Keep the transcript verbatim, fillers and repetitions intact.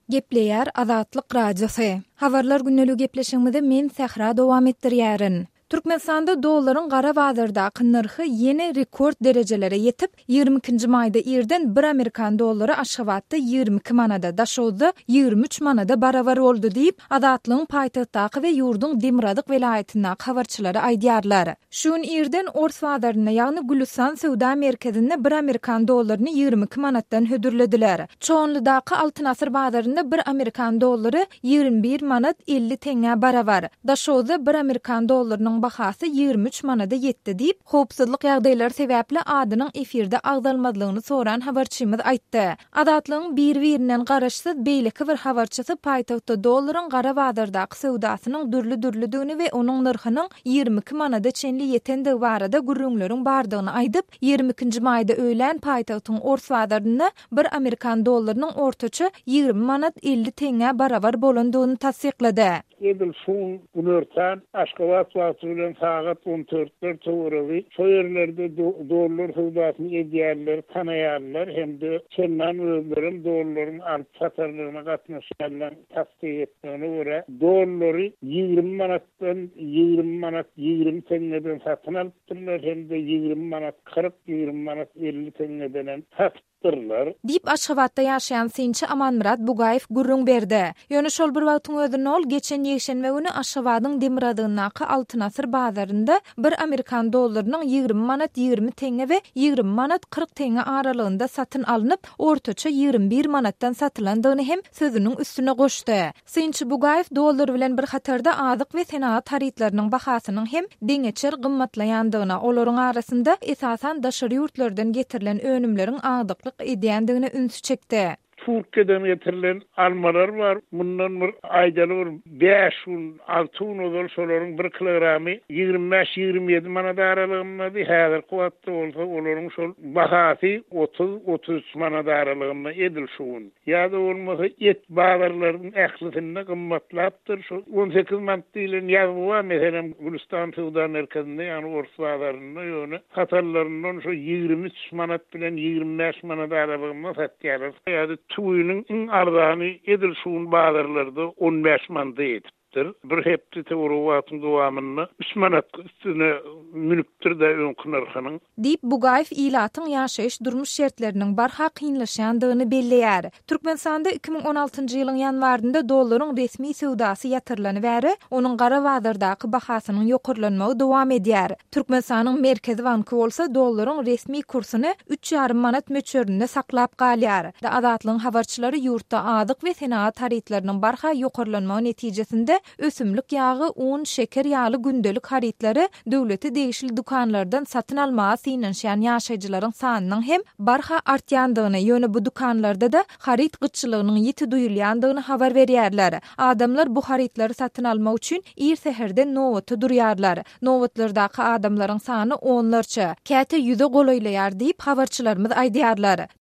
Gepleýär Azatlyk radiosu. Habarlar günnäli gepleşigimizde men Sahra dowam etdirýärin. Türkmenistanda dollaryň gara bazardaky narhy ýene rekord derejelere ýetip, ýygrimi ikinji maýda irden bir Amerikan dollary aşgabatda ýygrimi iki manada, daşowda ýygrimi üç manada barabar boldy diýip Azatlygyň paýtagtdaky we ýurdun Demiradyk welaýatyna habarçylary aýdýarlar. Şuň irden Ors bazaryna, ýagny Gülistan Sowda merkezinde bir Amerikan dollaryny ýygrimi iki manatdan hödürlediler. Çoğunludaky Altyn Asr bazarynda bir Amerikan dollary ýygrimi bir manat elli teňe barabar. Daşowda bir Amerikan dollarynyň bahasy ýygrimi üç manada ýetdi diýip, howpsuzlyk ýagdaýlary sebäpli adynyň efirde agdalmadlygyny soran habarçymyz aýtdy. Azatlygyň bir-birinden garaşsyz beýleki bir habarçysy paýtagtda dollaryň gara bazardaky sowdasynyň dürli-dürlüdigini we onuň narhynyň ýygrimi iki manada çenli ýetende barada gürrüňleriň bardygyny aýdyp, ýygrimi ikinji maýda öýlen paýtagtyň Ors bazarynda bir Amerikan dollarynyň ortaça ýygrimi manat elli teňe barabar bolandygyny tasdiklady. Edil şun günörten Aşgabat wagtynyň sagat on dörtler töwreli şeýerlerde dollar howdasyny edýärler, tanaýarlar hemde çenlen özlerim dollaryň alyp satarlygyna gatnaşanlar tasdik etdiňine görä dollary ýygrimi manatdan ýygrimi manat ýygrimi teňeden satyn alypdyrlar hemde ýygrimi manat kırk ýygrimi manat elli teňeden satyn Dip Aşgabatda ýaşaýan Sinçi Amanmurat Bugaýew gurrun berdi. Ýöne şol bir wagtyň özünde ol geçen ýekşenbe güni Aşgabatyň Demiradygynaky Altyn Asr bazarynda bir Amerikan dollarynyň ýygrimi manat ýygrimi teňe we ýygrimi manat kırk teňe aralygynda satyn alynıp, ortaça ýygrimi bir manatdan satylandygyny hem sözüniň üstüne goşdy. Sinçi Bugaýew dollar bilen bir hatarda azyk we senat tarytlarynyň bahasynyň hem deňeçer gymmatlaýandygyna, olaryň arasynda esasan daşary ýurtlardan getirilen önümleriň agdyklyk edýändigine üns çekdi. Türkiye'den getirilen almalar var. Bundan bir aydaly beş on altı on odal şolaryň bir kilogramy ýygrimi beş ýygrimi ýedi manada aralygynda, häzir kuwatda bolsa olaryň şol bahasy otuz otuz üç manada aralygynda edil şuň. Ýa-da bolmasa et bazarlaryň ählisinde gymmatlapdyr. Şol on sekiz manat diýilen ýazma meselem Gülistan Sowda merkezinde, ýani Ors bazarynda ýöne hatarlaryndan şo ýygrimi üç manat bilen ýygrimi beş manada aralygynda satýarlar. Ýa-da Tuyunun in ardany edil şuun bazarlarda on beş manada etipdir. Bir hepti tewruwatyn dowamyny üç manat üstüne münipdir de öňkü narhynyň. Dip Bugaýew ilatyň ýaşaýyş durmuş şertleriniň barha kynlaşýandygyny belleýär. Türkmenistanda iki bin on altıncı ýylyň ýanwarynda dollaryň resmi sowdasy ýatyrlany bäri, onuň gara bazardaky bahasynyň ýokurlanmagy dowam edýär. Türkmenistanyň merkezi banky bolsa dollaryň resmi kursyny üç ýarym manat möçöründe saklap galýar. Azatlygyň habarçylary ýurtda adyk we senat tarytlarynyň barha ýokurlanmagy netijesinde ösümlik ýagy, un, şeker ýaly gündelik harytlary döwleti degişli dukanlardan satyn almagy synanşan ýaşaýjylaryň sanynyň hem barha artýandygyny, ýöne bu dukanlarda da haryt gyçylygynyň ýeti duýulýandygyny habar berýärler. Adamlar bu harytlary satyn almak üçin ir seherde nowatda durýarlar. Nowatlardaky adamlaryň sany onlarça, käte ýüze golaýlaýar diýip habarçylarymyz aýdýarlar.